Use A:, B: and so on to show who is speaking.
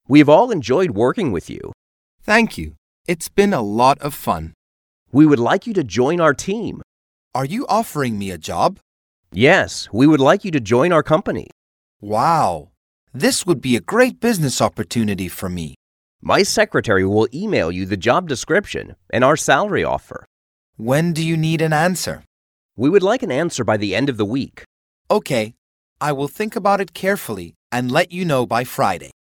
A: We've all enjoyed working with you.
B: Thank you. It's been a lot of fun.
A: We would like you to join our team.
B: Are you offering me a job?
A: Yes, we would like you to join our company.
B: Wow. This would be a great business opportunity for me.
A: My secretary will email you the job description and our salary offer.
B: When do you need an answer?
A: We would like an answer by the end of the week.
B: Okay. I will think about it carefully and let you know by Friday.